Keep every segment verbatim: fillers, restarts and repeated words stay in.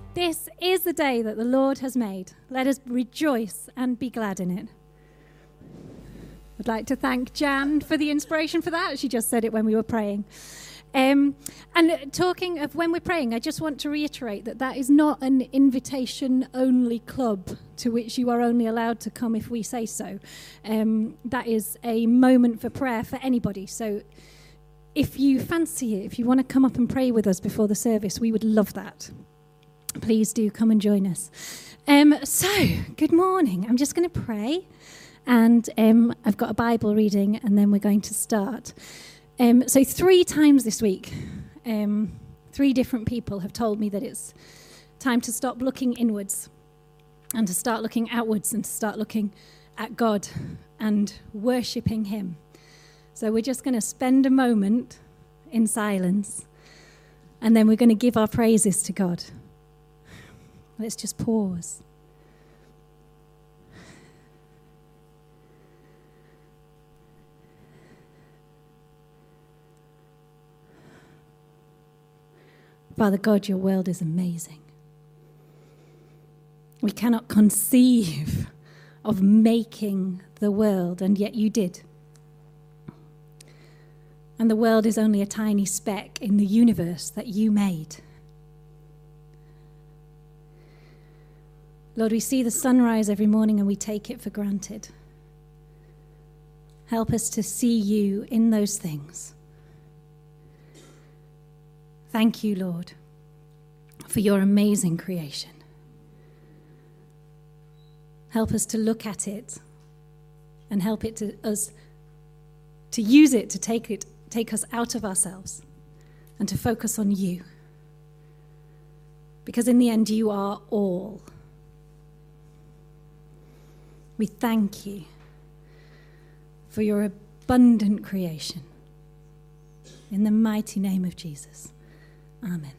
This is the day that the Lord has made. Let us rejoice and be glad in it. I'd like to thank Jan for the inspiration for that. She just said it when we were praying. Um, and talking of when we're praying, I just want to reiterate that that is not an invitation-only club to which you are only allowed to come if we say so. Um, that is a moment for prayer for anybody. So if you fancy it, if you want to come up and pray with us before the service, we would love that. Please do come and join us. Um, so, good morning. I'm just going to pray, and um, I've got a Bible reading, and then we're going to start. Um, so, three times this week, um, three different people have told me that it's time to stop looking inwards and to start looking outwards and to start looking at God and worshipping Him. So, we're just going to spend a moment in silence, and then we're going to give our praises to God. Let's just pause. Father God, your world is amazing. We cannot conceive of making the world, and yet you did. And the world is only a tiny speck in the universe that you made. Lord, we see the sunrise every morning and we take it for granted. Help us to see you in those things. Thank you, Lord, for your amazing creation. Help us to look at it and help it to us to use it to take it, take us out of ourselves and to focus on you. Because in the end, you are all. We thank you for your abundant creation. In the mighty name of Jesus. Amen.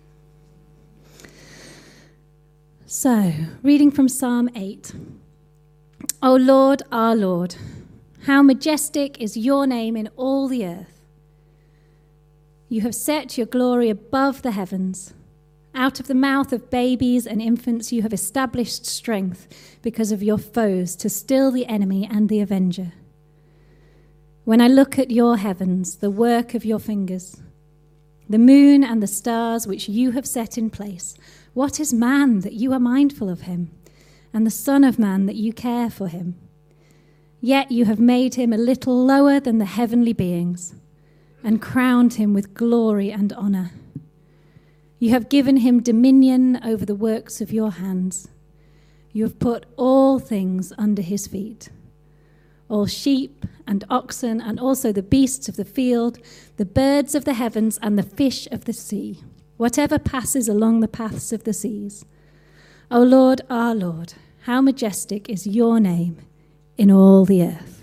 So, reading from Psalm eight. O Lord, our Lord, how majestic is your name in all the earth. You have set your glory above the heavens. Out of the mouth of babies and infants you have established strength because of your foes to still the enemy and the avenger. When I look at your heavens, the work of your fingers, the moon and the stars which you have set in place, what is man that you are mindful of him, and the son of man that you care for him? Yet you have made him a little lower than the heavenly beings and crowned him with glory and honor. You have given him dominion over the works of your hands. You have put all things under his feet, all sheep and oxen, and also the beasts of the field, the birds of the heavens, and the fish of the sea, whatever passes along the paths of the seas. O Lord, our Lord, how majestic is your name in all the earth.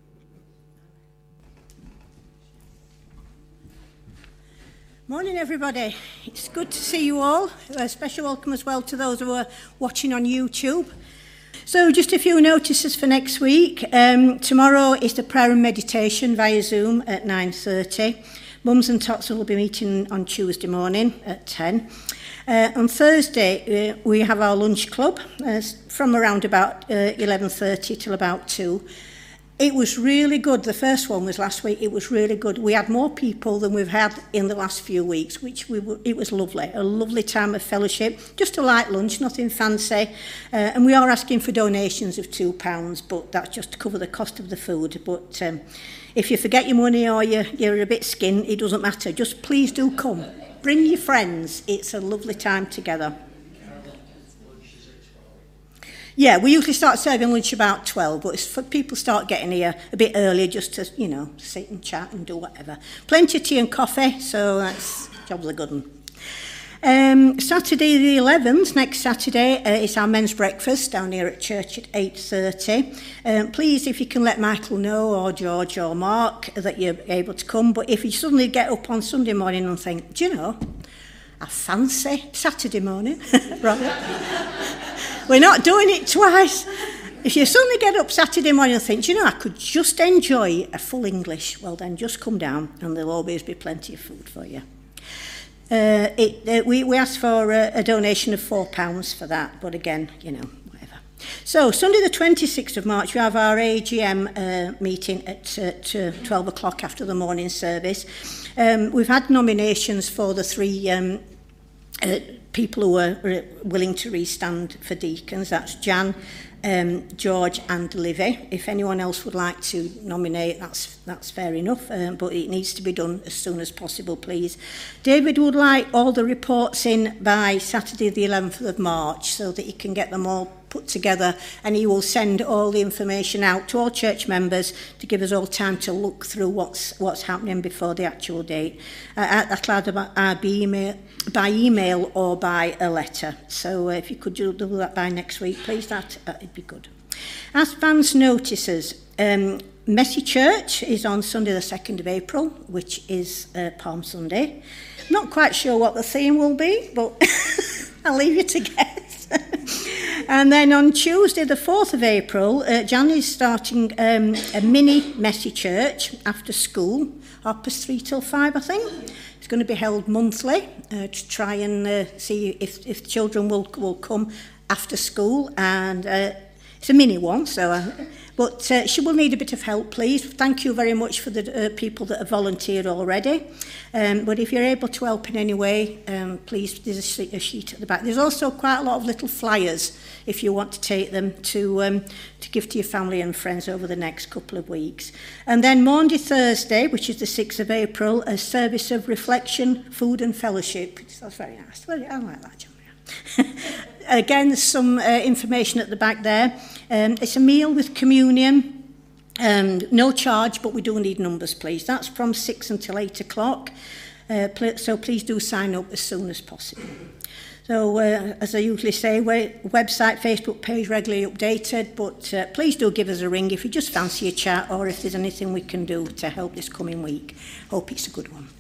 Morning, everybody. It's good to see you all. A special welcome as well to those who are watching on YouTube. So just a few notices for next week. Um, tomorrow is the prayer and meditation via Zoom at nine thirty. Mums and Tots will be meeting on Tuesday morning at ten. Uh, on Thursday, uh, we have our lunch club uh, from around about uh, eleven thirty till about two. It was really good. The first one was last week. It was really good. We had more people than we've had in the last few weeks, which we were, it was lovely. A lovely time of fellowship. Just a light lunch, nothing fancy. Uh, and we are asking for donations of two pounds, but that's just to cover the cost of the food. But um, if you forget your money or you're, you're a bit skinned, it doesn't matter. Just please do come. Bring your friends. It's a lovely time together. Yeah, we usually start serving lunch about twelve, but it's for people start getting here a bit earlier just to, you know, sit and chat and do whatever. Plenty of tea and coffee, so that's job's a good one. Um, Saturday the eleventh, next Saturday, uh, is our men's breakfast down here at church at eight thirty. Um, please, if you can let Michael know, or George or Mark, that you're able to come. But if you suddenly get up on Sunday morning and think, do you know, I fancy Saturday morning, right? We're not doing it twice. If you suddenly get up Saturday morning and think, you know, I could just enjoy a full English, well then just come down and there'll always be plenty of food for you. Uh, it, uh, we, we asked for a, a donation of four pounds for that, but again, you know, whatever. So, Sunday the twenty-sixth of March, we have our A G M uh, meeting at, at uh, twelve o'clock after the morning service. Um, we've had nominations for the three um, uh, people who are willing to re-stand for deacons. That's Jan, um, George and Livy. If anyone else would like to nominate, that's that's fair enough, um, but it needs to be done as soon as possible, please. David would like all the reports in by Saturday the eleventh of March so that he can get them all put together, and he will send all the information out to all church members to give us all time to look through what's what's happening before the actual date. Uh, that'll either be email, by email or by a letter. So uh, if you could do that by next week, please, that uh, it'd be good. As advance notices, um, Messy Church is on Sunday the second of April, which is uh, Palm Sunday. Not quite sure what the theme will be, but I'll leave you to guess. And then on Tuesday, the fourth of April, uh, Jan is starting um, a mini Messy Church after school, half past three till five, I think. It's going to be held monthly uh, to try and uh, see if, if children will, will come after school. And uh, it's a mini one, so... Uh, But uh, she will need a bit of help, please. Thank you very much for the uh, people that have volunteered already. Um, but if you're able to help in any way, um, please, there's a, a sheet at the back. There's also quite a lot of little flyers if you want to take them to um, to give to your family and friends over the next couple of weeks. And then Maundy Thursday, which is the sixth of April, a service of reflection, food and fellowship. That's very nice. Well, I like that, John. Again, there's some uh, information at the back there. Um, it's a meal with communion, um, no charge, but we do need numbers, please. That's from six until eight o'clock, uh, pl- so please do sign up as soon as possible. So, uh, as I usually say, we- website, Facebook page regularly updated, but uh, please do give us a ring if you just fancy a chat or if there's anything we can do to help this coming week. Hope it's a good one.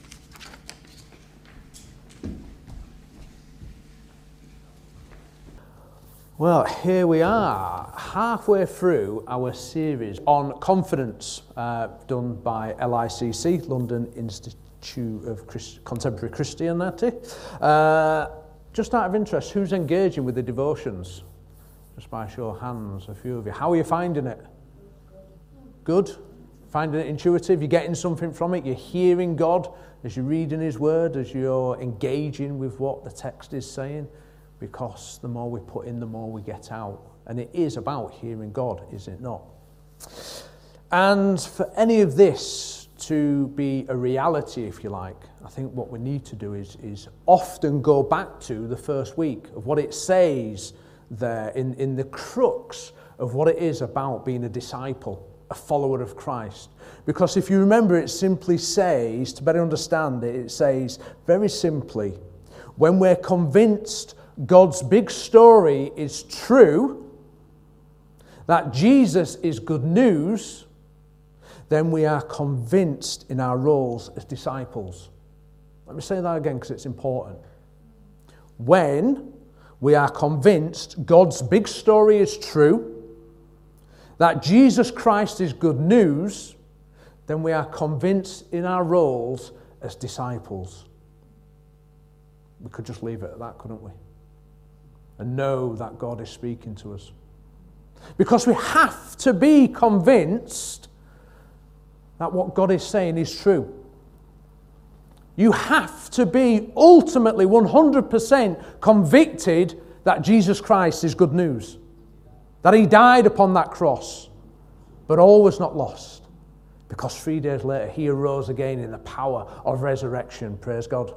Well, here we are, halfway through our series on confidence, uh, done by L I C C, London Institute of Christ- Contemporary Christianity. Uh, just out of interest, who's engaging with the devotions? Just by show of hands, a few of you. How are you finding it? Good? Finding it intuitive? You're getting something from it? You're hearing God as you're reading His Word, as you're engaging with what the text is saying? Because the more we put in, the more we get out. And it is about hearing God, is it not? And for any of this to be a reality, if you like, I think what we need to do is, is often go back to the first week of what it says there in, in the crux of what it is about being a disciple, a follower of Christ. Because if you remember, it simply says, to better understand it, it says very simply, when we're convinced God's big story is true, that Jesus is good news, then we are convinced in our roles as disciples. Let me say that again because it's important. When we are convinced God's big story is true, that Jesus Christ is good news, then we are convinced in our roles as disciples. We could just leave it at that, couldn't we? And know that God is speaking to us. Because we have to be convinced that what God is saying is true. You have to be ultimately one hundred percent convicted that Jesus Christ is good news. That He died upon that cross, but all was not lost. Because three days later He arose again in the power of resurrection. Praise God.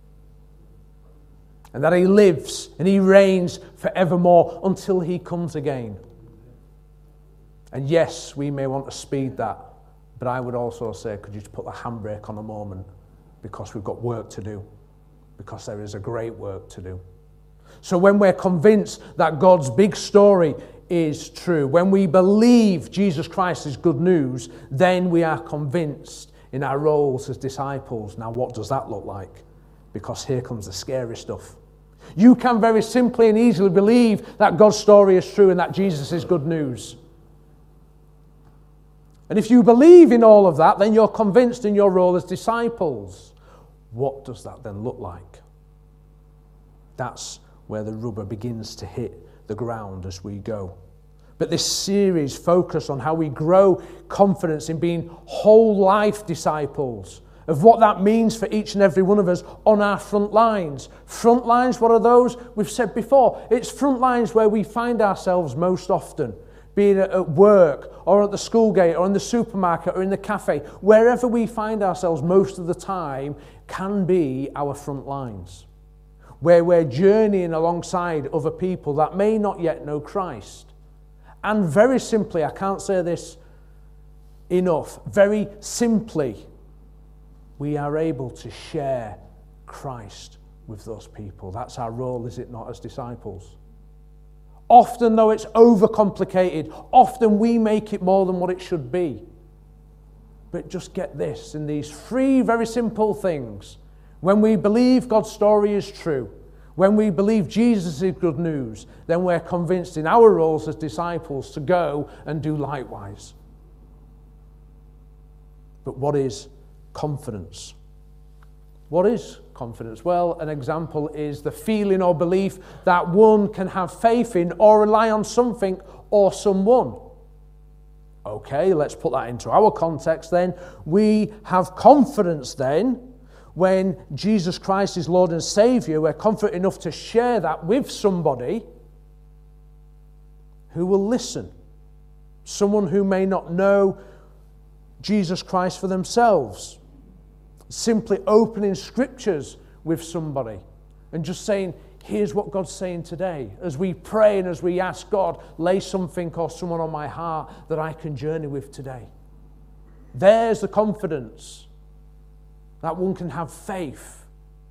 And that He lives and He reigns forevermore until He comes again. And yes, we may want to speed that, but I would also say, could you just put the handbrake on a moment? Because we've got work to do. Because there is a great work to do. So when we're convinced that God's big story is true, when we believe Jesus Christ is good news, then we are convinced in our roles as disciples. Now, what does that look like? Because here comes the scary stuff. You can very simply and easily believe that God's story is true and that Jesus is good news. And if you believe in all of that, then you're convinced in your role as disciples. what does that then look like? That's where the rubber begins to hit the ground as we go. But this series focuses on how we grow confidence in being whole life disciples, of what that means for each and every one of us on our front lines. Front lines, what are those? We've said before, it's front lines where we find ourselves most often, be it at work or at the school gate or in the supermarket or in the cafe. Wherever we find ourselves most of the time can be our front lines, where we're journeying alongside other people that may not yet know Christ. And very simply, I can't say this enough, very simply, we are able to share Christ with those people. That's our role, is it not, as disciples? Often, though, it's overcomplicated. Often we make it more than what it should be. But just get this, in these three very simple things, when we believe God's story is true, when we believe Jesus is good news, then we're convinced in our roles as disciples to go and do likewise. But what is confidence? What is confidence? Well, an example is the feeling or belief that one can have faith in or rely on something or someone. Okay, let's put that into our context then. We have confidence then when Jesus Christ is Lord and Saviour. We're confident enough to share that with somebody who will listen. Someone who may not know Jesus Christ for themselves. Simply opening scriptures with somebody and just saying, here's what God's saying today. As we pray and as we ask God, lay something or someone on my heart that I can journey with today. There's the confidence that one can have faith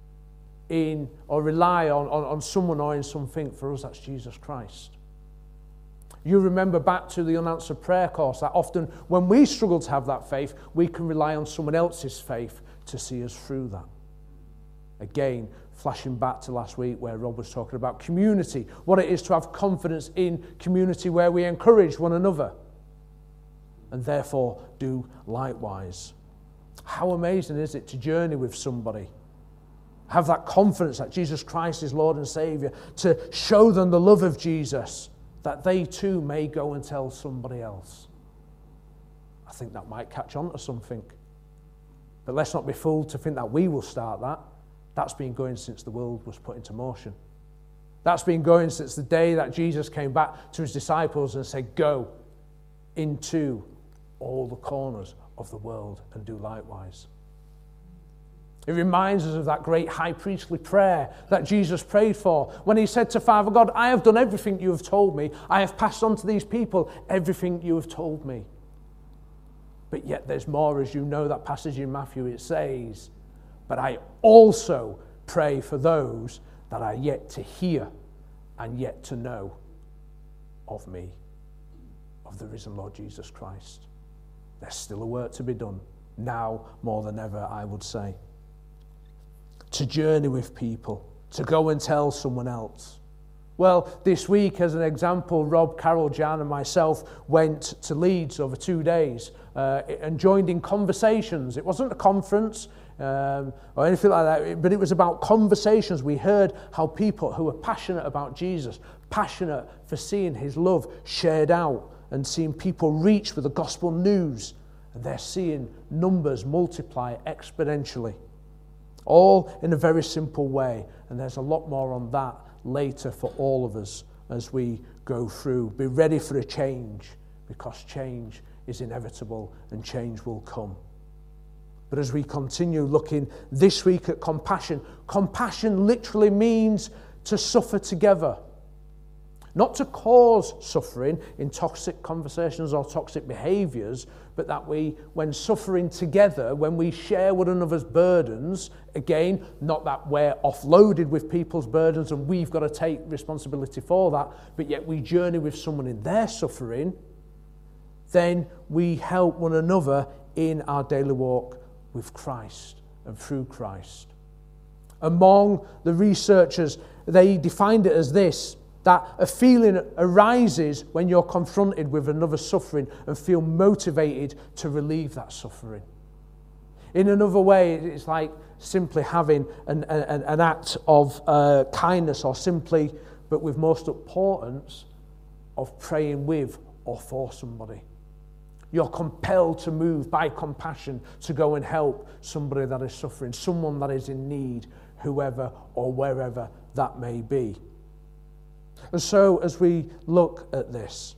in or rely on, on, on someone or in something. For us, that's Jesus Christ. You remember back to the unanswered prayer course that often when we struggle to have that faith, we can rely on someone else's faith to see us through that. Again, flashing back to last week where Rob was talking about community, what it is to have confidence in community where we encourage one another and therefore do likewise. How amazing is it to journey with somebody, have that confidence that Jesus Christ is Lord and Saviour, to show them the love of Jesus, that they too may go and tell somebody else. I think that might catch on to something. But let's not be fooled to think that we will start that. That's been going since the world was put into motion. That's been going since the day that Jesus came back to his disciples and said, go into all the corners of the world and do likewise. It reminds us of that great high priestly prayer that Jesus prayed for when he said to Father God, I have done everything you have told me. I have passed on to these people everything you have told me. But yet there's more, as you know that passage in Matthew. It says, but I also pray for those that are yet to hear and yet to know of me, of the risen Lord Jesus Christ. There's still a work to be done, now more than ever, I would say. To journey with people, to go and tell someone else. Well, this week, as an example, Rob, Carol, Jan and myself went to Leeds over two days uh, and joined in conversations. It wasn't a conference um, or anything like that, but it was about conversations. We heard how people who were passionate about Jesus, passionate for seeing his love shared out and seeing people reach with the gospel news, and they're seeing numbers multiply exponentially. All in a very simple way, and there's a lot more on that later for all of us as we go through. Be ready for a change, because change is inevitable and change will come. But as we continue looking this week at compassion, compassion literally means to suffer together. Not to cause suffering in toxic conversations or toxic behaviours, but that we, when suffering together, when we share one another's burdens, again, not that we're offloaded with people's burdens and we've got to take responsibility for that, but yet we journey with someone in their suffering, then we help one another in our daily walk with Christ and through Christ. Among the researchers, they defined it as this: that a feeling arises when you're confronted with another suffering and feel motivated to relieve that suffering. In another way, it's like simply having an, an, an act of uh, kindness or simply, but with most importance, of praying with or for somebody. You're compelled to move by compassion to go and help somebody that is suffering, someone that is in need, whoever or wherever that may be. And so as we look at this,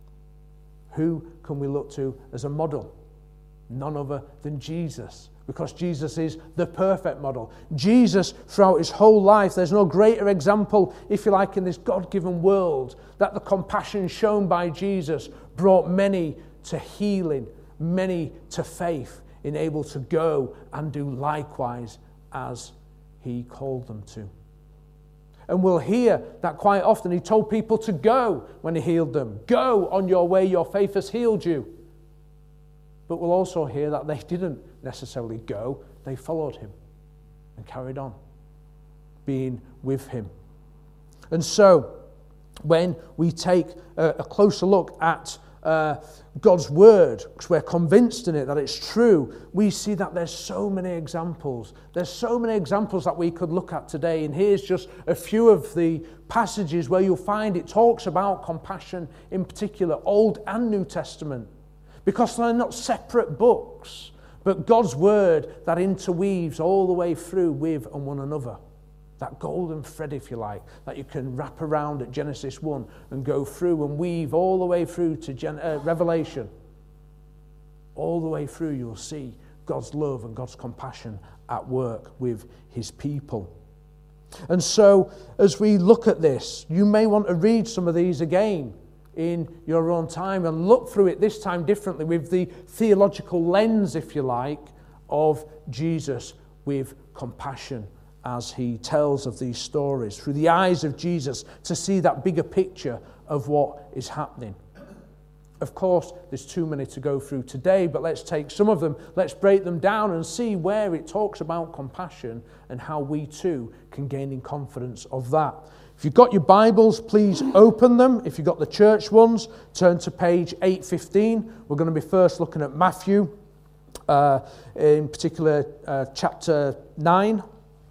who can we look to as a model? None other than Jesus, because Jesus is the perfect model. Jesus, throughout his whole life, there's no greater example, if you like, in this God-given world, that the compassion shown by Jesus brought many to healing, many to faith, in able to go and do likewise as he called them to. And we'll hear that quite often. He told people to go when he healed them. Go on your way, your faith has healed you. But we'll also hear that they didn't necessarily go. They followed him and carried on being with him. And so, when we take a, a closer look at uh, God's word, because we're convinced in it that it's true, we see that there's so many examples. There's so many examples that we could look at today. And here's just a few of the passages where you'll find it talks about compassion in particular, Old and New Testament. Because they're not separate books, but God's word that interweaves all the way through with and one another. That golden thread, if you like, that you can wrap around at Genesis one and go through and weave all the way through to Gen- uh, Revelation. All the way through you'll see God's love and God's compassion at work with his people. And so as we look at this, you may want to read some of these again in your own time and look through it this time differently with the theological lens, if you like, of Jesus with compassion as he tells of these stories, through the eyes of Jesus, to see that bigger picture of what is happening. Of course, there's too many to go through today, but let's take some of them, let's break them down and see where it talks about compassion and how we too can gain in confidence of that. If you've got your Bibles, please open them. If you've got the church ones, turn to page eight fifteen. We're going to be first looking at Matthew, uh, in particular uh, chapter nine.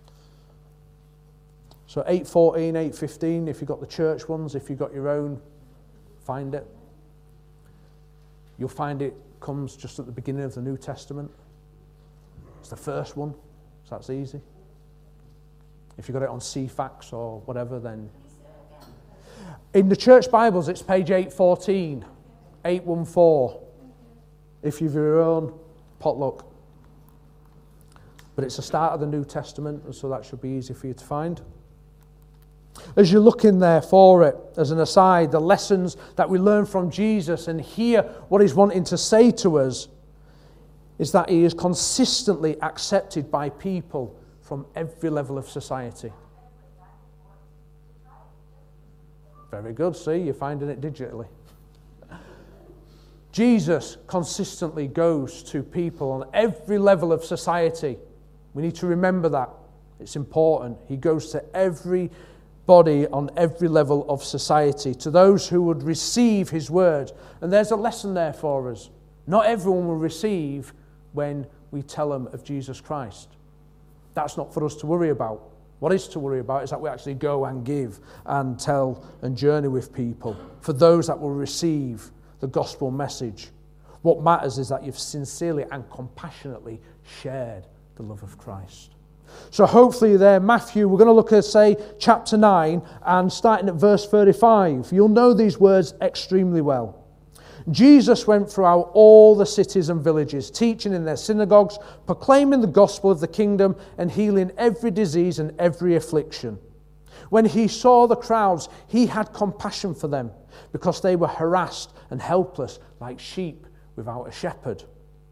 So eight fourteen, eight fifteen, if you've got the church ones, if you've got your own, find it. You'll find it comes just at the beginning of the New Testament. It's the first one, so that's easy. If you've got it on C FAX or whatever, then... In the church Bibles, it's page eight fourteen, eight fourteen. If you've your own, potluck. But it's the start of the New Testament, and so that should be easy for you to find. As you look in there for it, as an aside, the lessons that we learn from Jesus and hear what he's wanting to say to us is that he is consistently accepted by people from every level of society. Very good, see, you're finding it digitally. Jesus consistently goes to people on every level of society. We need to remember that. It's important. He goes to every body on every level of society, to those who would receive his word. And there's a lesson there for us. Not everyone will receive when we tell them of Jesus Christ. That's not for us to worry about. What is to worry about is that we actually go and give and tell and journey with people. For those that will receive the gospel message, what matters is that you've sincerely and compassionately shared the love of Christ. So hopefully there, Matthew, we're going to look at, say, chapter nine, and starting at verse thirty-five. You'll know these words extremely well. Jesus went throughout all the cities and villages, teaching in their synagogues, proclaiming the gospel of the kingdom, and healing every disease and every affliction. When he saw the crowds, he had compassion for them, because they were harassed and helpless like sheep without a shepherd.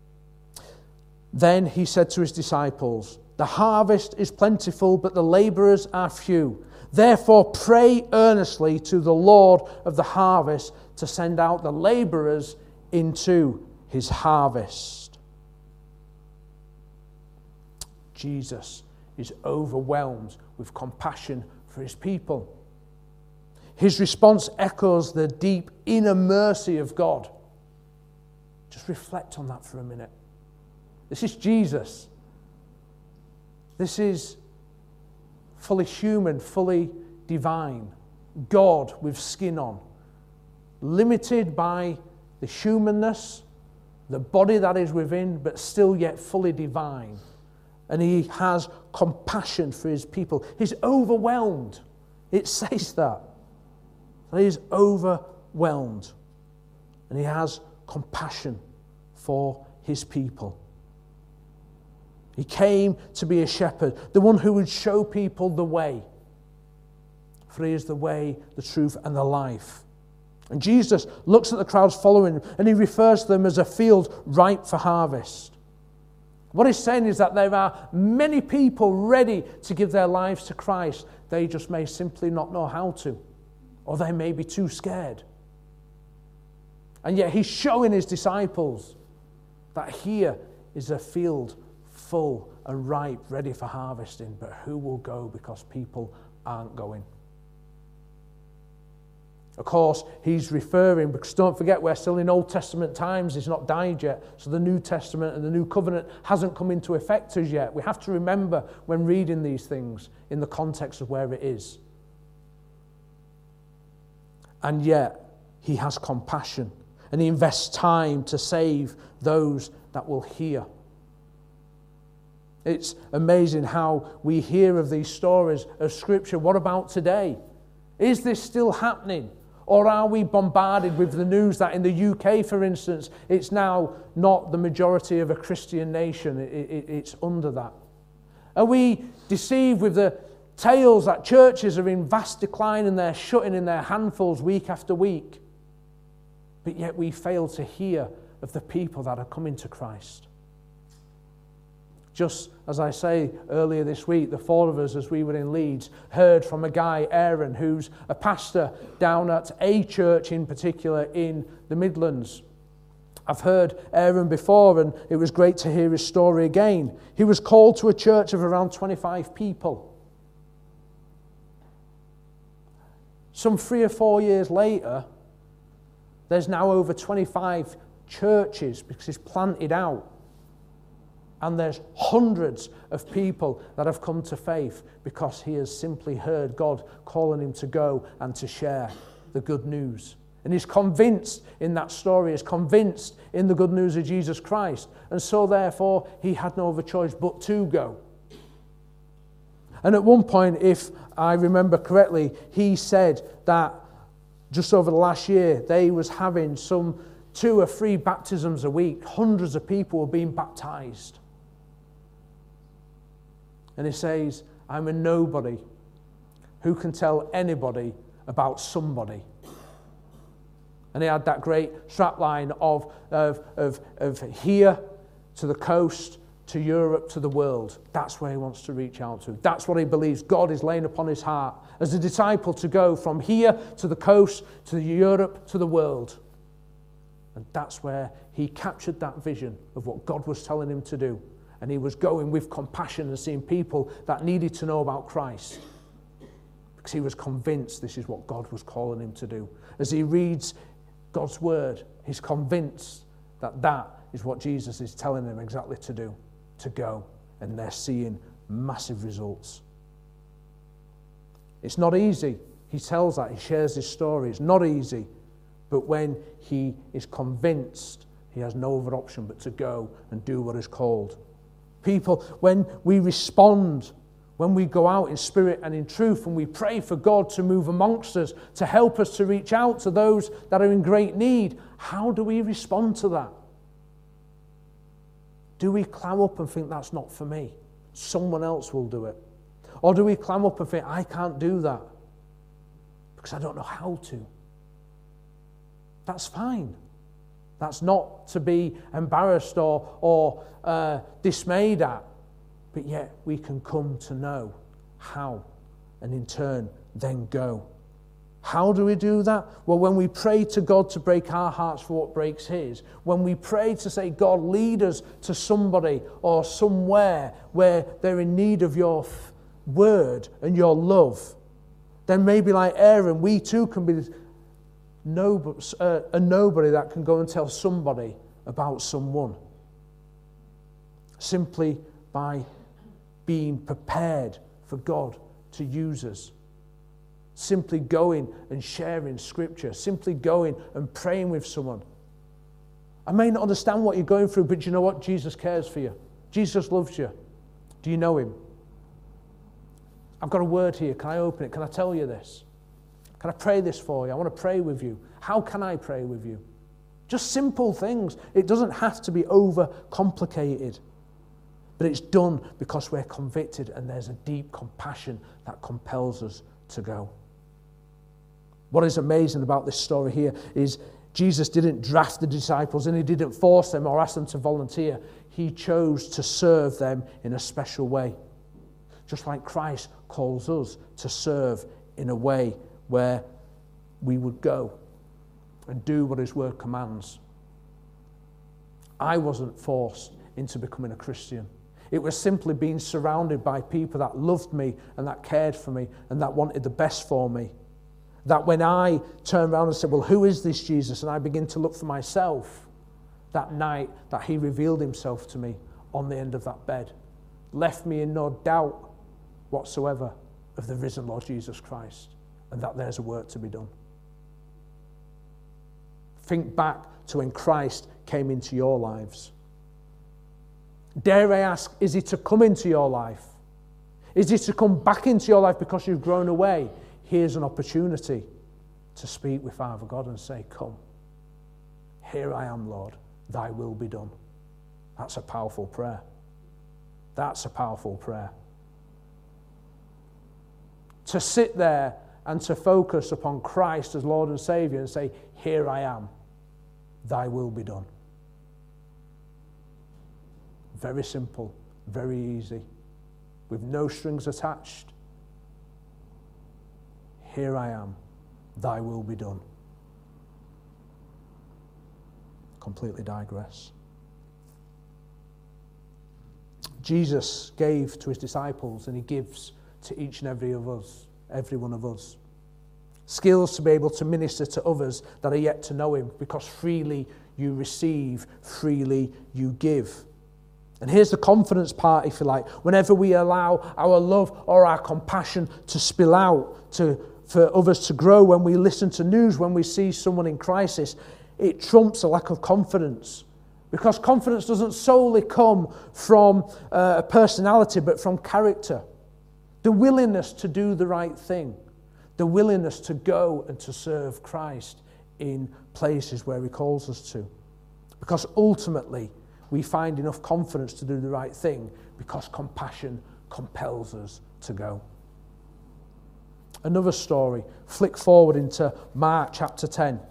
Then he said to his disciples, "The harvest is plentiful, but the labourers are few. Therefore pray earnestly to the Lord of the harvest to send out the labourers into his harvest." Jesus is overwhelmed with compassion for his people. His response echoes the deep inner mercy of God. Just reflect on that for a minute. This is Jesus. This is fully human, fully divine. God with skin on. Limited by the humanness, the body that is within, but still yet fully divine. And he has compassion for his people. He's overwhelmed. It says that. He is overwhelmed. And he has compassion for his people. He came to be a shepherd, the one who would show people the way. For he is the way, the truth, and the life. And Jesus looks at the crowds following him, and he refers to them as a field ripe for harvest. What he's saying is that there are many people ready to give their lives to Christ. They just may simply not know how to, or they may be too scared. And yet he's showing his disciples that here is a field full and ripe, ready for harvesting. But who will go because people aren't going? Of course, he's referring, because don't forget, we're still in Old Testament times. It's not died yet. So the New Testament and the New Covenant hasn't come into effect as yet. We have to remember when reading these things in the context of where it is. And yet, he has compassion. And he invests time to save those that will hear. It's amazing how we hear of these stories of Scripture. What about today? Is this still happening? Or are we bombarded with the news that in the U K, for instance, it's now not the majority of a Christian nation, it, it, it's under that? Are we deceived with the tales that churches are in vast decline and they're shutting in their handfuls week after week? But yet we fail to hear of the people that are coming to Christ. Just as I say earlier this week, the four of us, as we were in Leeds, heard from a guy, Aaron, who's a pastor down at a church in particular in the Midlands. I've heard Aaron before, and it was great to hear his story again. He was called to a church of around twenty-five people. Some three or four years later, there's now over twenty-five churches because he's planted out. And there's hundreds of people that have come to faith because he has simply heard God calling him to go and to share the good news. And he's convinced in that story, he's convinced in the good news of Jesus Christ. And so therefore, he had no other choice but to go. And at one point, if I remember correctly, he said that just over the last year, they was having some two or three baptisms a week. Hundreds of people were being baptized. And he says, I'm a nobody who can tell anybody about somebody. And he had that great strapline of, of, of, of here to the coast, to Europe, to the world. That's where he wants to reach out to. That's what he believes God is laying upon his heart as a disciple, to go from here to the coast, to Europe, to the world. And that's where he captured that vision of what God was telling him to do. And he was going with compassion and seeing people that needed to know about Christ. Because he was convinced this is what God was calling him to do. As he reads God's word, he's convinced that that is what Jesus is telling him exactly to do. To go. And they're seeing massive results. It's not easy. He tells that. He shares his story. It's not easy. But when he is convinced, he has no other option but to go and do what is called. People, when we respond, when we go out in spirit and in truth, and we pray for God to move amongst us, to help us to reach out to those that are in great need, how do we respond to that? Do we clam up and think that's not for me? Someone else will do it. Or do we clam up and think, I can't do that because I don't know how to? That's fine. That's not to be embarrassed or, or uh, dismayed at. But yet we can come to know how, and in turn then go. How do we do that? Well, when we pray to God to break our hearts for what breaks his, when we pray to say, God, lead us to somebody or somewhere where they're in need of your f- word and your love, then maybe like Aaron, we too can be nobody, uh, a nobody that can go and tell somebody about someone. Simply by being prepared for God to use us. Simply going and sharing Scripture, simply going and praying with someone. I may not understand what you're going through, but you know what? Jesus cares for you. Jesus loves you. Do you know him? I've got a word here. Can I open it? Can I tell you this? Can I pray this for you? I want to pray with you. How can I pray with you? Just simple things. It doesn't have to be over complicated. But it's done because we're convicted and there's a deep compassion that compels us to go. What is amazing about this story here is Jesus didn't draft the disciples and he didn't force them or ask them to volunteer. He chose to serve them in a special way. Just like Christ calls us to serve in a way where we would go and do what his word commands. I wasn't forced into becoming a Christian. It was simply being surrounded by people that loved me and that cared for me and that wanted the best for me. That when I turned around and said, well, who is this Jesus? And I began to look for myself, that night that he revealed himself to me on the end of that bed, left me in no doubt whatsoever of the risen Lord Jesus Christ and that there's a work to be done. Think back to when Christ came into your lives. Dare I ask, is he to come into your life? Is he to come back into your life because you've grown away? Here's an opportunity to speak with Father God and say, come, here I am, Lord, thy will be done. That's a powerful prayer. That's a powerful prayer. To sit there and to focus upon Christ as Lord and Saviour and say, here I am, thy will be done. Very simple, very easy, with no strings attached. Here I am, thy will be done. Completely digress. Jesus gave to his disciples and he gives to each and every of us, every one of us, skills to be able to minister to others that are yet to know him, because freely you receive, freely you give. And here's the confidence part, if you like. Whenever we allow our love or our compassion to spill out, to, for others to grow, when we listen to news, when we see someone in crisis, it trumps a lack of confidence. Because confidence doesn't solely come from uh, a personality, but from character. The willingness to do the right thing. The willingness to go and to serve Christ in places where he calls us to. Because ultimately, we find enough confidence to do the right thing because compassion compels us to go. Another story. Flick forward into Mark chapter ten.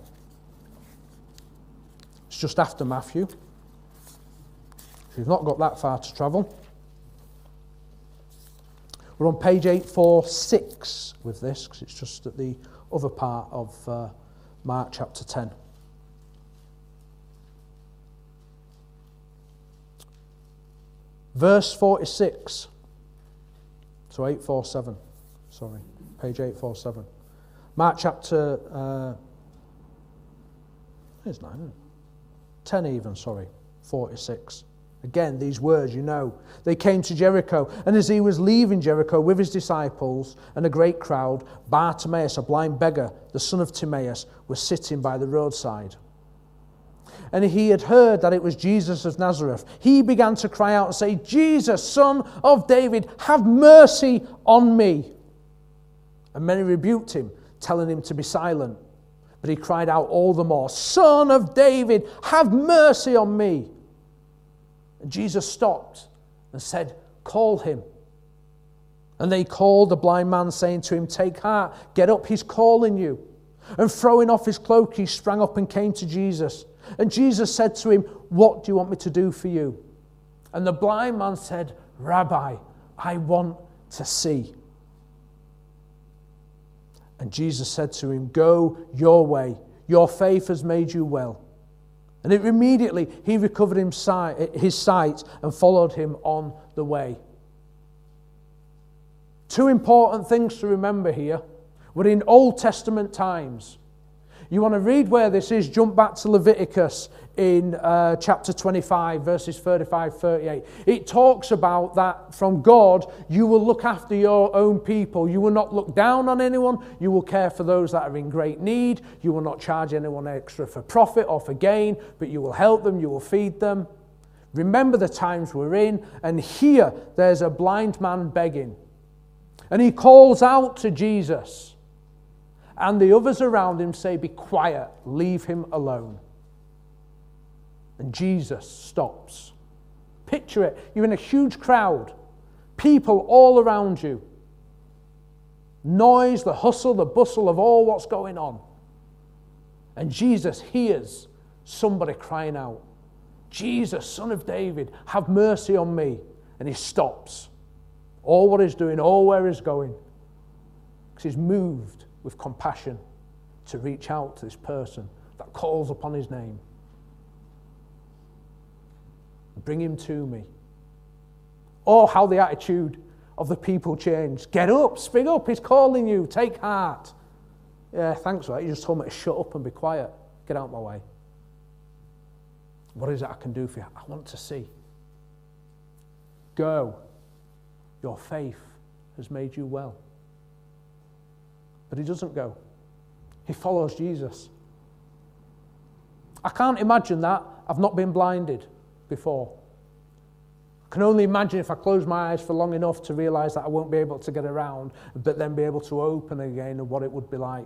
It's just after Matthew. If you've not got that far to travel. We're on page eight forty-six with this, because it's just at the other part of uh, Mark chapter ten. Verse forty-six. So eight forty-seven. Sorry. Page eight forty-seven. Mark chapter... Uh, there's nine, isn't it? ten even, sorry. forty-six. Again, these words, you know. They came to Jericho, and as he was leaving Jericho with his disciples and a great crowd, Bartimaeus, a blind beggar, the son of Timaeus, was sitting by the roadside. And he had heard that it was Jesus of Nazareth. He began to cry out and say, Jesus, Son of David, have mercy on me. And many rebuked him, telling him to be silent. But he cried out all the more, Son of David, have mercy on me. And Jesus stopped and said, call him. And they called the blind man, saying to him, take heart, get up, he's calling you. And throwing off his cloak, he sprang up and came to Jesus. And Jesus said to him, what do you want me to do for you? And the blind man said, Rabbi, I want to see. And Jesus said to him, go your way, your faith has made you well. And it, immediately he recovered his sight and followed him on the way. Two important things to remember here. We're in Old Testament times. You want to read where this is, jump back to Leviticus in uh, chapter twenty-five, verses thirty-five to thirty-eight. It talks about that from God, you will look after your own people. You will not look down on anyone. You will care for those that are in great need. You will not charge anyone extra for profit or for gain, but you will help them, you will feed them. Remember the times we're in, and here there's a blind man begging. And he calls out to Jesus. And the others around him say, be quiet, leave him alone. And Jesus stops. Picture it, you're in a huge crowd, people all around you. Noise, the hustle, the bustle of all what's going on. And Jesus hears somebody crying out, Jesus, Son of David, have mercy on me. And he stops. All what he's doing, all where he's going. Because he's moved with compassion to reach out to this person that calls upon his name. Bring him to me. Oh, how the attitude of the people changed. Get up, speak up, he's calling you, take heart. Yeah, thanks for that. You just told me to shut up and be quiet. Get out of my way. What is it I can do for you? I want to see. Go. Your faith has made you well. But he doesn't go. He follows Jesus. I can't imagine that. I've not been blinded before. I can only imagine if I close my eyes for long enough to realize that I won't be able to get around, but then be able to open again and what it would be like.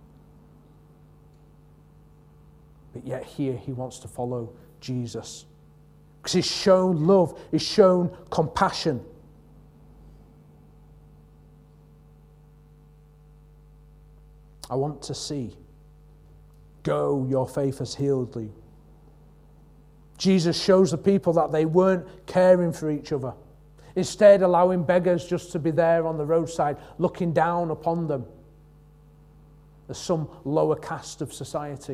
But yet here he wants to follow Jesus. Because he's shown love, he's shown compassion. I want to see. Go, your faith has healed you. Jesus shows the people that they weren't caring for each other. Instead, allowing beggars just to be there on the roadside, looking down upon them as some lower caste of society.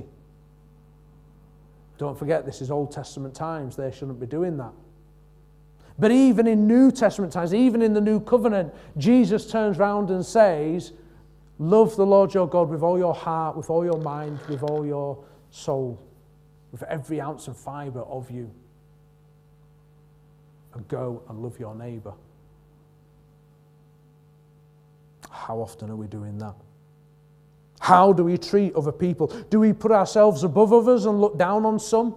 Don't forget, this is Old Testament times. They shouldn't be doing that. But even in New Testament times, even in the New Covenant, Jesus turns around and says, love the Lord your God with all your heart, with all your mind, with all your soul, with every ounce and fibre of you. And go and love your neighbour. How often are we doing that? How do we treat other people? Do we put ourselves above others and look down on some?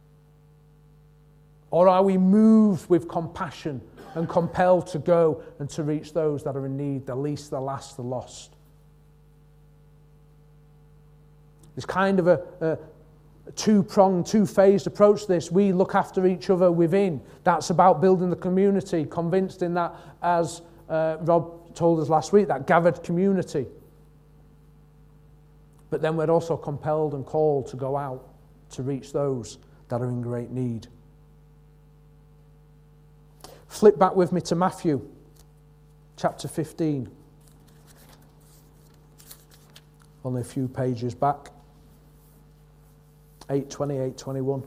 Or are we moved with compassion and compelled to go and to reach those that are in need, the least, the last, the lost? It's kind of a, a two-pronged, two-phased approach to this. We look after each other within. That's about building the community, convinced in that, as uh, Rob told us last week, that gathered community. But then we're also compelled and called to go out to reach those that are in great need. Flip back with me to Matthew chapter fifteen. Only a few pages back. eight twenty-eight twenty-one.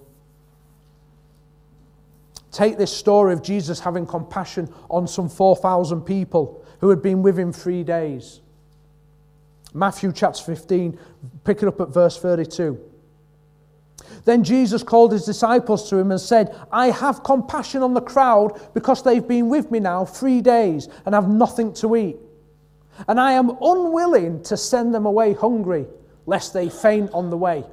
Take this story of Jesus having compassion on some four thousand people who had been with him three days. Matthew chapter fifteen, pick it up at verse thirty-two. Then Jesus called his disciples to him and said, I have compassion on the crowd because they've been with me now three days and have nothing to eat. And I am unwilling to send them away hungry, lest they faint on the way.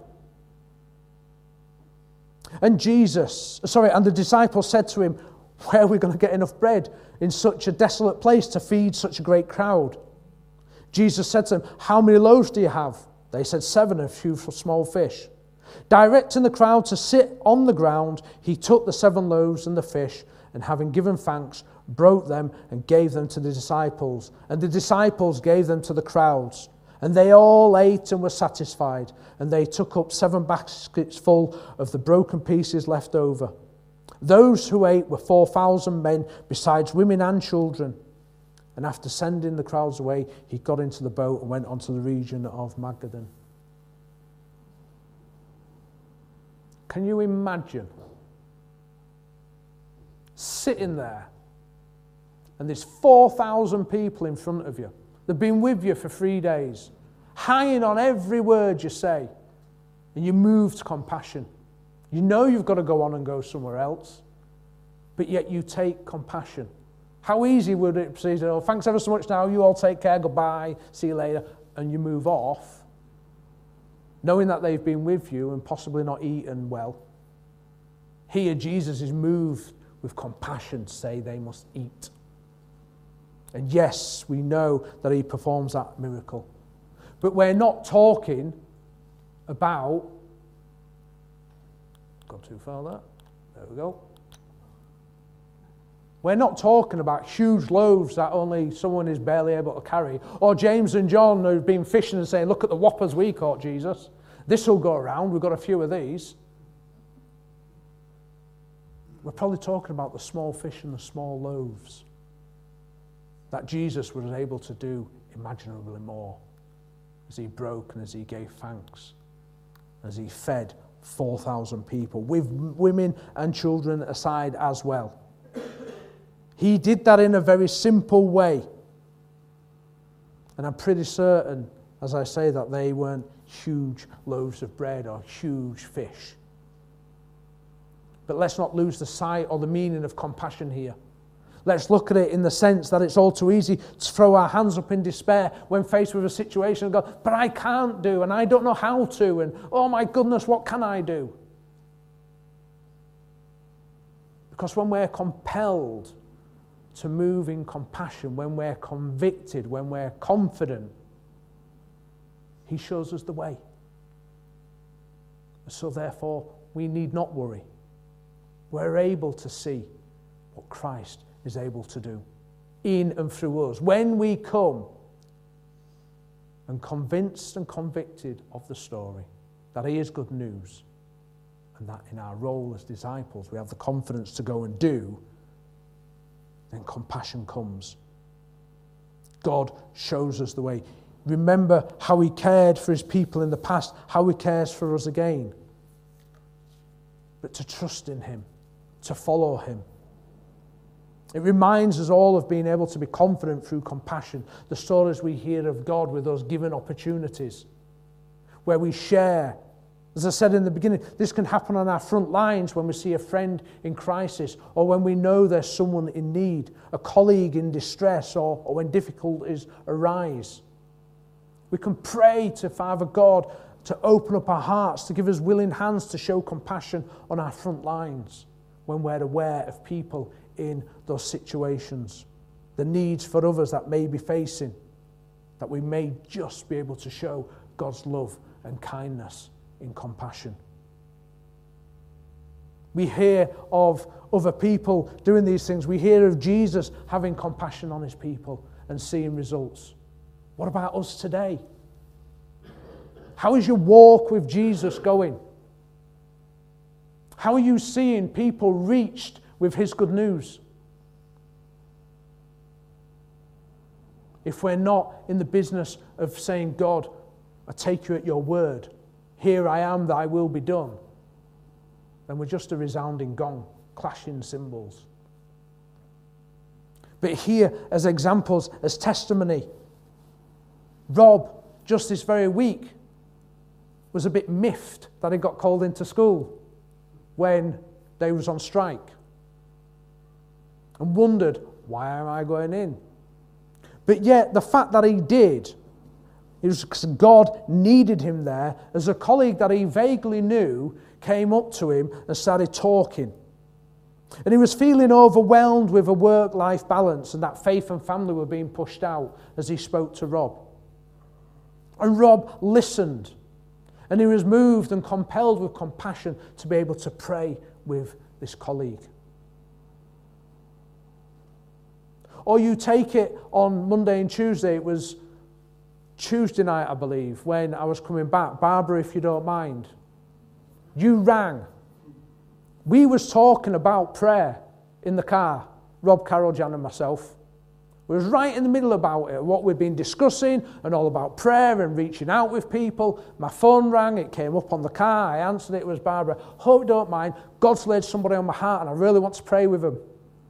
And Jesus, sorry, and the disciples said to him, where are we going to get enough bread in such a desolate place to feed such a great crowd? Jesus said to them, how many loaves do you have? They said, seven, and a few small fish. Directing the crowd to sit on the ground, he took the seven loaves and the fish, and having given thanks, broke them and gave them to the disciples. And the disciples gave them to the crowds. And they all ate and were satisfied. And they took up seven baskets full of the broken pieces left over. Those who ate were four thousand men, besides women and children. And after sending the crowds away, he got into the boat and went on to the region of Magadan. Can you imagine sitting there and there's four thousand people in front of you? They've been with you for three days, hanging on every word you say, and you move to compassion. You know you've got to go on and go somewhere else, but yet you take compassion. How easy would it be to say, oh, thanks ever so much now, you all take care, goodbye, see you later, and you move off, knowing that they've been with you and possibly not eaten well. Here, Jesus is moved with compassion to say they must eat. And yes, we know that he performs that miracle. But we're not talking about... Gone too far there. There we go. We're not talking about huge loaves that only someone is barely able to carry. Or James and John who've been fishing and saying, look at the whoppers we caught, Jesus. This will go around. We've got a few of these. We're probably talking about the small fish and the small loaves that Jesus was able to do immeasurably more as he broke and as he gave thanks, as he fed four thousand people, with women and children aside as well. He did that in a very simple way. And I'm pretty certain, as I say, that they weren't huge loaves of bread or huge fish. But let's not lose the sight or the meaning of compassion here. Let's look at it in the sense that it's all too easy to throw our hands up in despair when faced with a situation and go, but I can't do, and I don't know how to, and oh my goodness, what can I do? Because when we're compelled to move in compassion, when we're convicted, when we're confident, he shows us the way. So therefore, we need not worry. We're able to see what Christ is able to do in and through us. When we come and convinced and convicted of the story that he is good news, and that in our role as disciples we have the confidence to go and do, then compassion comes. God shows us the way. Remember how he cared for his people in the past, how he cares for us again. But to trust in him, to follow him. It reminds us all of being able to be confident through compassion. The stories we hear of God with us given opportunities where we share. As I said in the beginning, this can happen on our front lines when we see a friend in crisis, or when we know there's someone in need, a colleague in distress, or, or when difficulties arise. We can pray to Father God to open up our hearts, to give us willing hands to show compassion on our front lines when we're aware of people in those situations, the needs for others that may be facing, that we may just be able to show God's love and kindness in compassion. We hear of other people doing these things. We hear of Jesus having compassion on his people and seeing results. What about us today? How is your walk with Jesus going? How are you seeing people reached with his good news? If we're not in the business of saying, God, I take you at your word, here I am, thy will be done, then we're just a resounding gong, clashing cymbals. But here, as examples, as testimony, Rob, just this very week, was a bit miffed that he got called into school when they was on strike, and wondered, why am I going in? But yet, the fact that he did, it was because God needed him there, as a colleague that he vaguely knew came up to him and started talking. And he was feeling overwhelmed with a work-life balance, and that faith and family were being pushed out as he spoke to Rob. And Rob listened, and he was moved and compelled with compassion to be able to pray with this colleague. Or you take it on Monday and Tuesday, it was Tuesday night, I believe, when I was coming back. Barbara, if you don't mind, you rang. We was talking about prayer in the car, Rob, Carol, Jan and myself. We was right in the middle about it, what we'd been discussing, and all about prayer and reaching out with people. My phone rang, it came up on the car, I answered it, it was Barbara. Hope you don't mind, God's laid somebody on my heart and I really want to pray with them.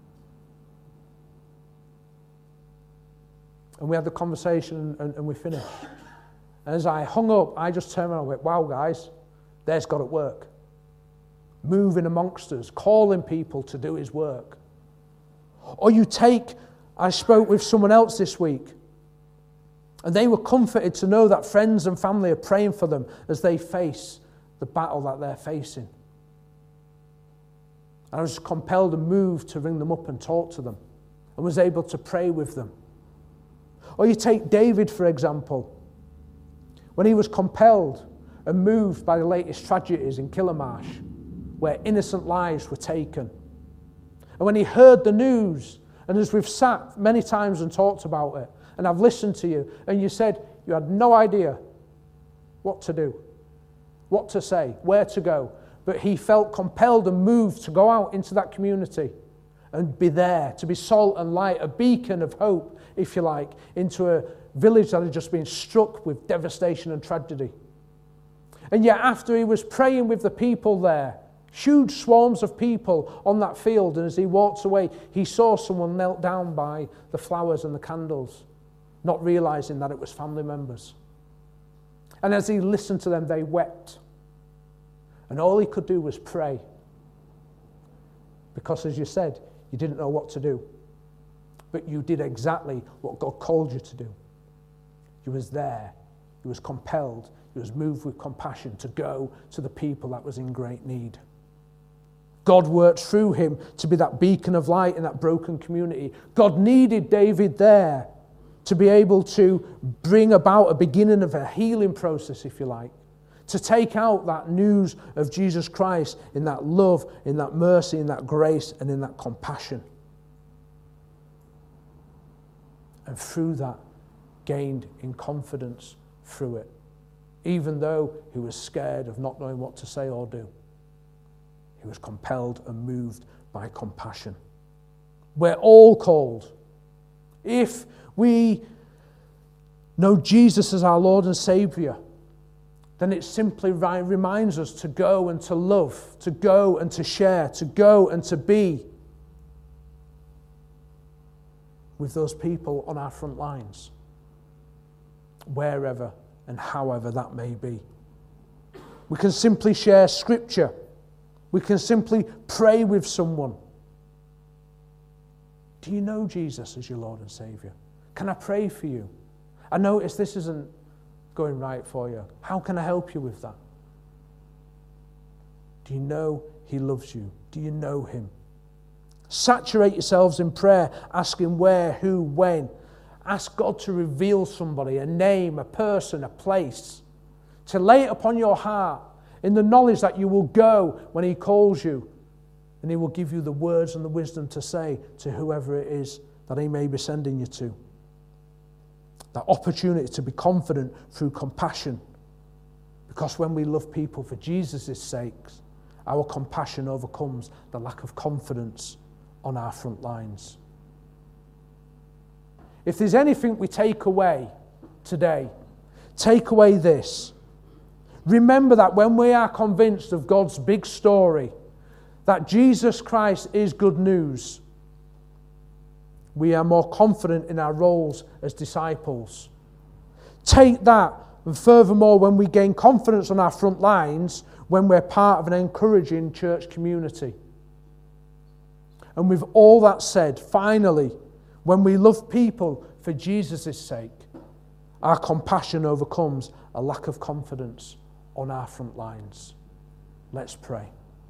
And we had the conversation and, and we finished. And as I hung up, I just turned around and went, wow, guys, There's God at work, moving amongst us, calling people to do his work. Or you take, I spoke with someone else this week, and they were comforted to know that friends and family are praying for them as they face the battle that they're facing. And I was compelled and moved to ring them up and talk to them, and was able to pray with them. Or you take David, for example, when he was compelled and moved by the latest tragedies in Killamarsh, where innocent lives were taken. And when he heard the news, and as we've sat many times and talked about it, and I've listened to you, and you said you had no idea what to do, what to say, where to go, but he felt compelled and moved to go out into that community and be there, to be salt and light, a beacon of hope, if you like, into a village that had just been struck with devastation and tragedy. And yet after he was praying with the people there, huge swarms of people on that field, and as he walked away, he saw someone knelt down by the flowers and the candles, not realizing that it was family members. And as he listened to them, they wept. And all he could do was pray. Because as you said, you didn't know what to do. But you did exactly what God called you to do. You was there. You was compelled. You was moved with compassion to go to the people that was in great need. God worked through him to be that beacon of light in that broken community. God needed David there to be able to bring about a beginning of a healing process, if you like, to take out that news of Jesus Christ in that love, in that mercy, in that grace, and in that compassion. And through that, gained in confidence through it, even though he was scared of not knowing what to say or do. He was compelled and moved by compassion. We're all called. If we know Jesus as our Lord and Saviour, then it simply reminds us to go and to love, to go and to share, to go and to be with those people on our front lines, wherever and however that may be. We can simply share Scripture. We can simply pray with someone. Do you know Jesus as your Lord and Saviour? Can I pray for you? I notice this isn't going right for you. How can I help you with that? Do you know he loves you? Do you know him? Saturate yourselves in prayer, asking where, who, when. Ask God to reveal somebody, a name, a person, a place, to lay it upon your heart in the knowledge that you will go when he calls you, and he will give you the words and the wisdom to say to whoever it is that he may be sending you to. That opportunity to be confident through compassion. Because when we love people for Jesus' sake, our compassion overcomes the lack of confidence on our front lines. If there's anything we take away today, take away this. Remember that when we are convinced of God's big story, that Jesus Christ is good news, we are more confident in our roles as disciples. Take that, and furthermore, when we gain confidence on our front lines, when we're part of an encouraging church community. And with all that said, finally, when we love people for Jesus' sake, our compassion overcomes a lack of confidence on our front lines. Let's pray.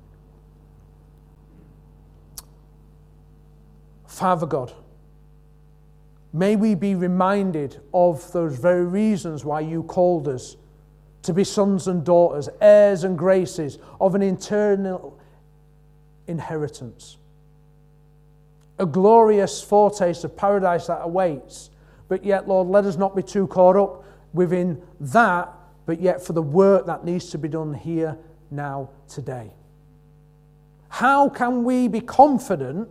Father God, may we be reminded of those very reasons why you called us to be sons and daughters, heirs and graces of an eternal inheritance. A glorious foretaste of paradise that awaits. But yet, Lord, let us not be too caught up within that, but yet for the work that needs to be done here, now, today. How can we be confident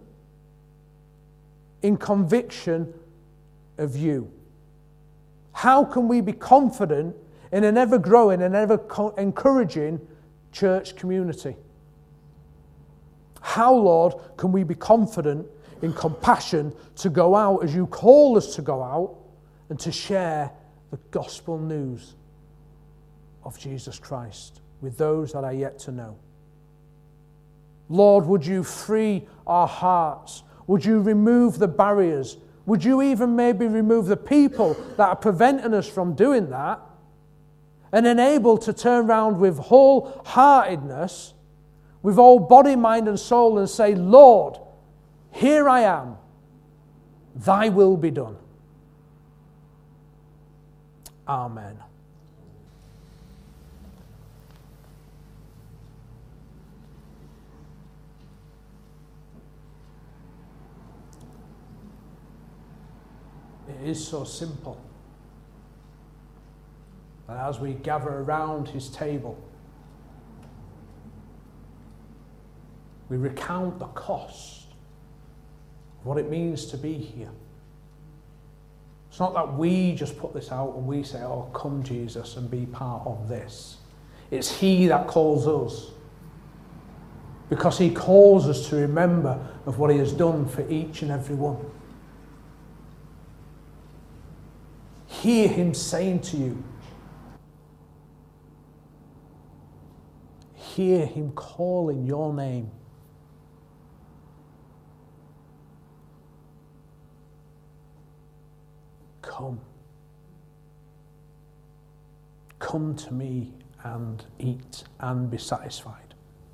in conviction of you? How can we be confident in an ever-growing and ever-encouraging church community? How, Lord, can we be confident in compassion to go out as you call us to go out and to share the gospel news of Jesus Christ? with those that are yet to know. Lord, would you free our hearts? Would you remove the barriers? Would you even maybe remove the people that are preventing us from doing that and enable to turn around with wholeheartedness, with all body, mind and soul, and say, Lord, here I am. Thy will be done. Amen. It is so simple that as we gather around his table, we recount the cost of what it means to be here. It's not that we just put this out and we say, oh, come Jesus and be part of this. It's he that calls us, because he calls us to remember of what he has done for each and every one. Hear him saying to you, hear him calling your name. Come. Come to me and eat and be satisfied.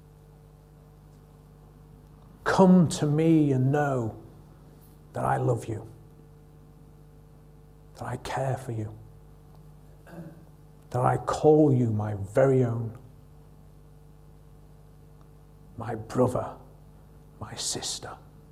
Come to me and know that I love you, that I care for you, that I call you my very own, my brother, my sister.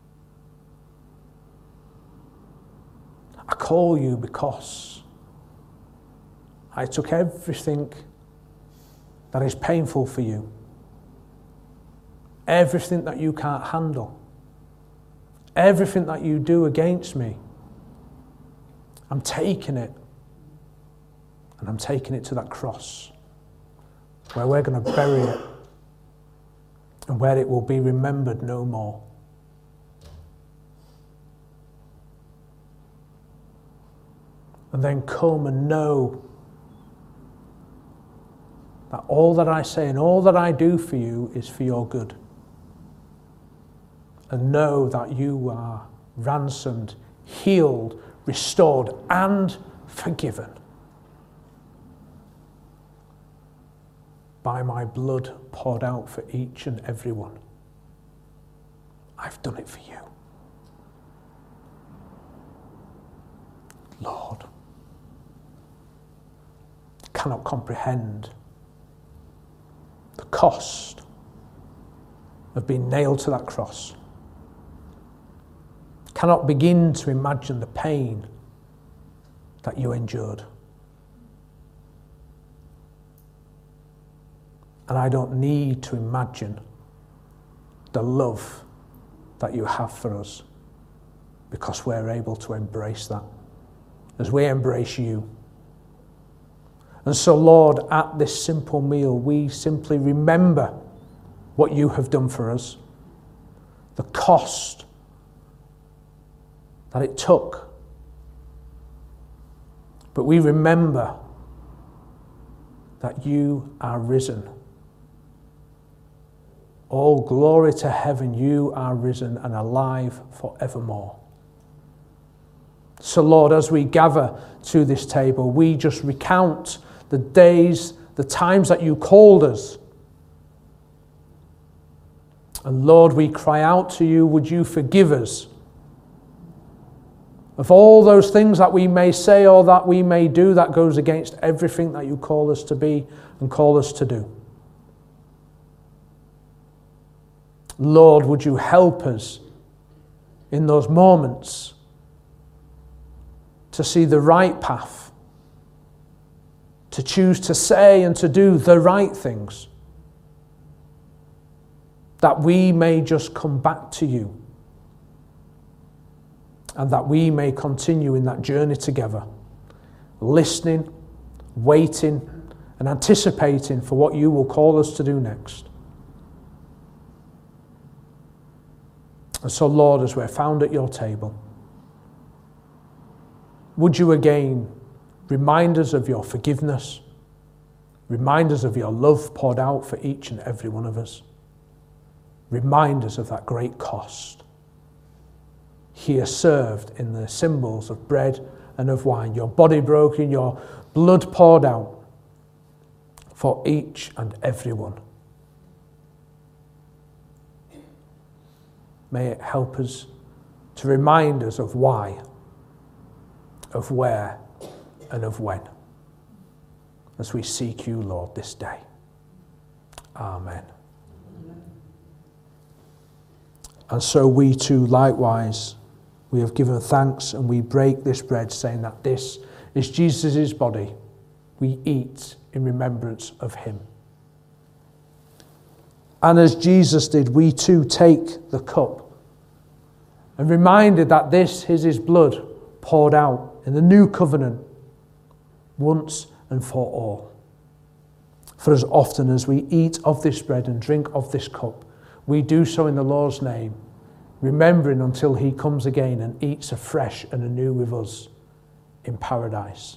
I call you because I took everything that is painful for you, everything that you can't handle, everything that you do against me. I'm taking it, and I'm taking it to that cross where we're going to bury it and where it will be remembered no more. And then come and know that all that I say and all that I do for you is for your good. And know that you are ransomed, healed, restored, and forgiven by my blood poured out for each and every one. I've done it for you. Lord, cannot comprehend the cost of being nailed to that cross. Cannot begin to imagine the pain that you endured. And I don't need to imagine the love that you have for us, because we're able to embrace that as we embrace you. And so, Lord, at this simple meal, we simply remember what you have done for us, the cost that it took. But we remember that you are risen. All glory to heaven, you are risen and alive forevermore. So, Lord, as we gather to this table, we just recount the days, the times that you called us. And Lord, we cry out to you, would you forgive us of all those things that we may say or that we may do that goes against everything that you call us to be and call us to do. Lord, would you help us in those moments to see the right path, to choose to say and to do the right things, that we may just come back to you and that we may continue in that journey together, listening, waiting, and anticipating for what you will call us to do next. And so, Lord, as we're found at your table, would you again remind us of your forgiveness, Remind us of your love poured out for each and every one of us. Remind us of that great cost. Here served in the symbols of bread and of wine, your body broken, your blood poured out for each and every one. May it help us to remind us of why, of where, and of when, as we seek you, Lord, this day. Amen. And so we too, likewise, we have given thanks and we break this bread, saying that this is Jesus' body. We eat in remembrance of him. And as Jesus did, we too take the cup and reminded that this is his blood poured out in the new covenant once and for all. For as often as we eat of this bread and drink of this cup, we do so in the Lord's name, remembering until he comes again and eats afresh and anew with us in paradise.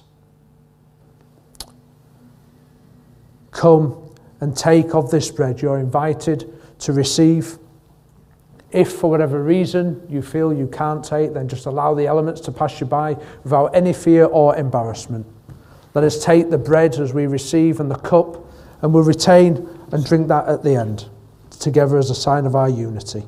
Come and take of this bread. You're invited to receive. If for whatever reason you feel you can't take, then just allow the elements to pass you by without any fear or embarrassment. Let us take the bread as we receive and the cup, and we'll retain and drink that at the end, together as a sign of our unity.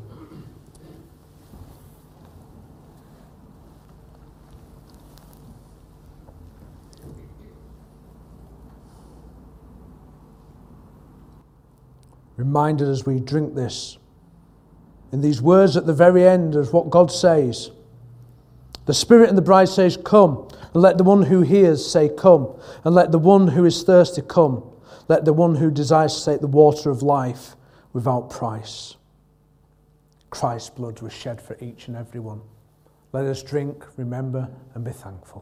Reminded as we drink this, in these words at the very end of what God says, the Spirit and the bride says, come, and let the one who hears say, come, and let the one who is thirsty come, let the one who desires to take the water of life without price. Christ's blood was shed for each and every one. Let us drink, remember, and be thankful.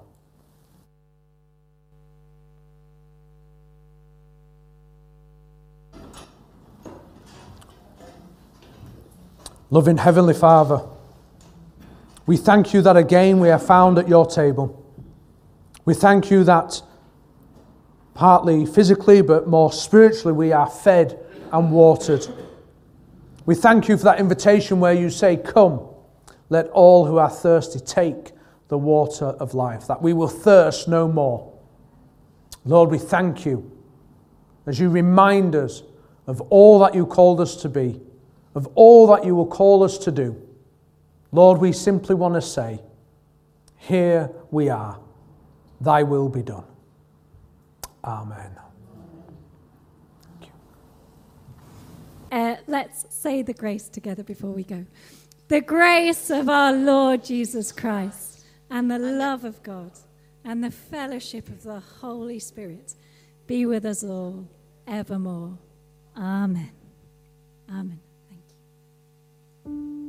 Loving Heavenly Father, we thank you that again we are found at your table. We thank you that partly physically but more spiritually we are fed and watered. We thank you for that invitation where you say, come, let all who are thirsty take the water of life, that we will thirst no more. Lord, we thank you as you remind us of all that you called us to be, of all that you will call us to do. Lord, we simply want to say, here we are. Thy will be done. Amen. Thank you. Uh, let's say the grace together before we go. The grace of our Lord Jesus Christ and the love of God and the fellowship of the Holy Spirit be with us all evermore. Amen. Amen. Thank you.